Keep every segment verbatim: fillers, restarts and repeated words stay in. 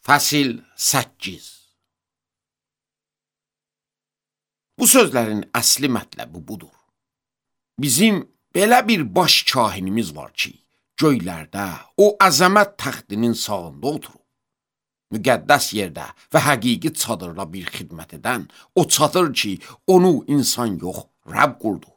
Fəsil səkkiz. Bu sözlərin əsli mətləbi budur. Bizim belə bir baş kahinimiz var ki, göylərdə o əzəmət təxtinin sağında oturub. Müqəddəs yerdə və həqiqi çadırda bir xidmət edən o çadır ki, onu insan yox, Rəbb qurdu.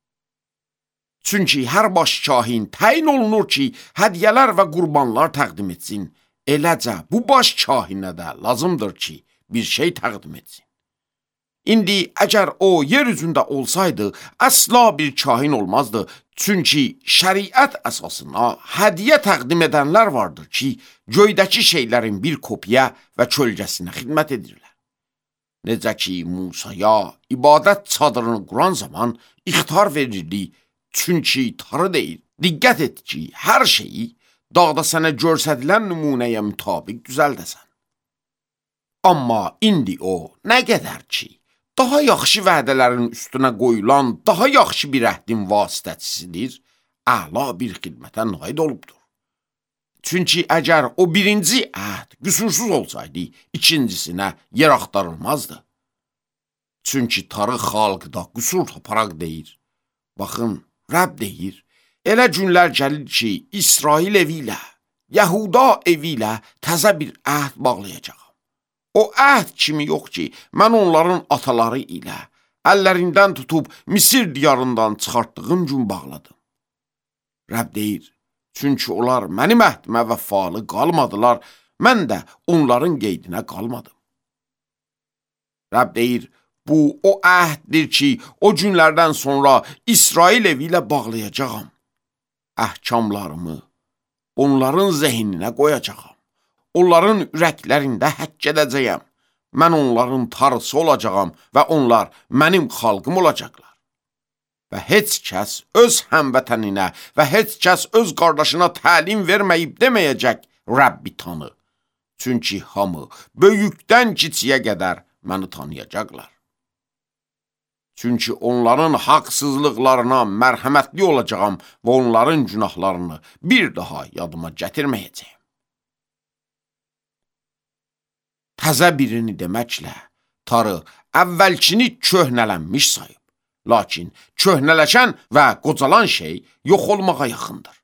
Çünki hər baş kahin təyin olunur ki, hədiyyələr və qurbanlar təqdim etsin. Eləcə bu baş kahinə də lazımdır ki, bir şey təqdim etsin. İndi əgər o yer üzündə olsaydı, əsla bir kahin olmazdı. Çünki şəriət əsasına hədiyyə təqdim edənlər vardır ki, göydəki şeylərin bir kopya və kölgəsinə xidmət edirlər. Necə ki, Musaya ibadət çadırını quran zaman ixtar verirdi, çünki tarı deyir, diqqət et ki, hər şeyi dağda sənə görsədilən nümunəyə mütabiq düzəldəsən. Amma indi o, nə qədər ki, daha yaxşı vədələrin üstünə qoyulan, daha yaxşı bir əhdin vasitəçisidir, əla bir xidmətə nail olubdur. Çünki əgər o birinci əhd qüsursuz olsaydı, ikincisinə yer axtarılmazdı. Çünki tarı xalqda qüsur taparaq deyir. Baxın, Rəbb deyir, elə günlər gəlir ki, İsrail evi ilə, Yahuda evi ilə təzə bir əhd bağlayacaq. O əhd kimi yox ki, mən onların ataları ilə əllərindən tutub Misir diyarından çıxartdığım gün bağladım. Rəbb deyir, çünki onlar mənim əhdimə vəfalı qalmadılar, mən də onların qeydinə qalmadım. Rəbb deyir, bu o əhddir ki, o günlərdən sonra İsrail evi ilə bağlayacağam. Əhkamlarımı onların zehninə qoyacağam. Onların ürəklərində həkk edəcəyəm. Mən onların tarısı olacağam və onlar mənim xalqım olacaqlar. Və heç kəs öz həmvətəninə və heç kəs öz qardaşına təlim verməyib deməyəcək, Rəbbi tanı. Çünki hamı böyükdən kiçiyə qədər məni tanıyacaqlar. Çünki onların haqsızlıqlarına mərhəmətli olacağam və onların günahlarını bir daha yadıma gətirməyəcəyim. Təzə birini deməklə, tarı əvvəlkini köhnələnmiş sayıb. Lakin köhnələşən və qocalan şey yox olmağa yaxındır.